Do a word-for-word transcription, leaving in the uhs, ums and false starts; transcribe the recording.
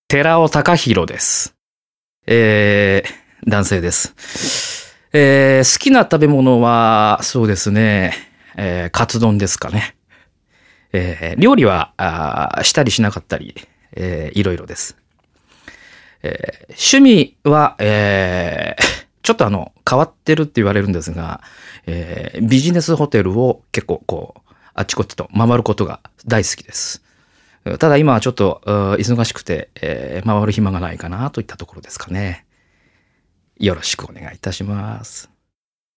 寺尾隆弘です。えー、男性です。えー、好きな食べ物は、そうですね、えー、カツ丼ですかね。えー、料理は、あしたりしなかったり、えー、いろいろです。えー、趣味は、えー、ちょっとあの、変わってるって言われるんですが、えー、ビジネスホテルを結構こう、あっちこっちと回ることが大好きです。ただ今はちょっと忙しくて、えー、回る暇がないかなといったところですかね。よろしくお願いいたします。